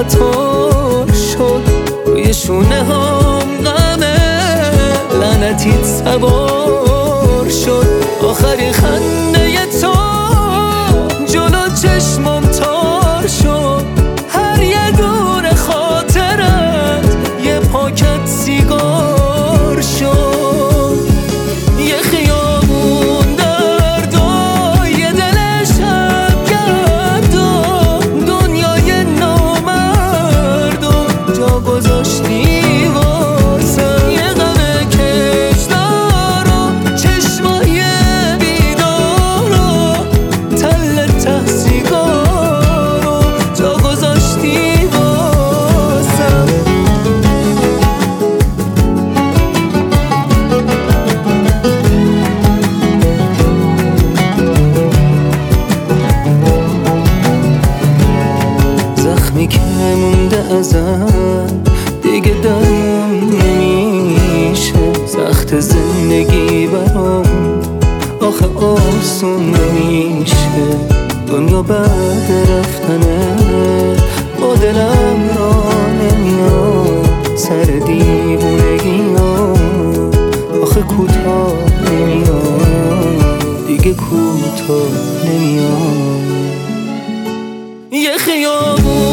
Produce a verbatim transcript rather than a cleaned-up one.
تار شد، روی شونه هم غمه لعنتیت سوار شد. آخری خنده تو جلو چشمم تار شد، هر یه دور خاطرت یه پاکت سیگار شد. یه خیابون درد و یه دل شب گرد و دنیای نامرد و جا گذاشتی واسم. یه غم کشدار و چشمای بیدار و تل ته سیگار و جا گذاشتی واسم. زخمی که مونده ازم دیگه درم نمیشه، سخت زندگی برام آخه آسون نمیشه. دنیا بعد رفتنه با دلم را نمیاد، سر دیوونگی ها آخه کوتاه نمیاد، دیگه کوتاه نمیاد. یه خیابون